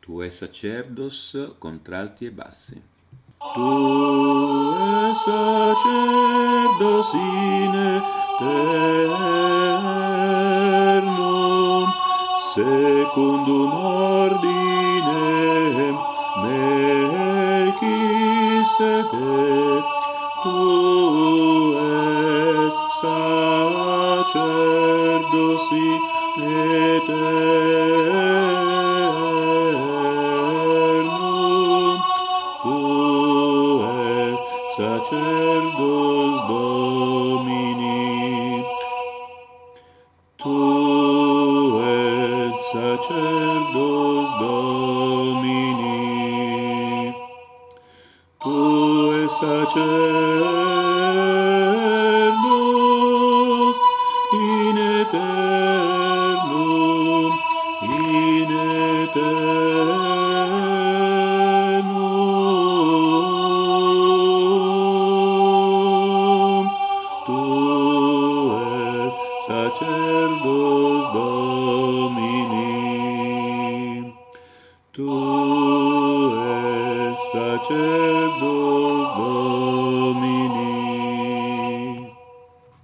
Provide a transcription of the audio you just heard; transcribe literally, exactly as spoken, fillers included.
Tu es sacerdos contralti e bassi. Tu es sacerdos in aeternum, secundum ordinem Melchisedec. Tu es sacerdos in aeternum, tu es sacerdos Domini. Tu es sacerdos Domini. Tu es sacerdos in aeternum, in aeternum. Tu es sacerdos Domini. Tu es sacerdos Domini.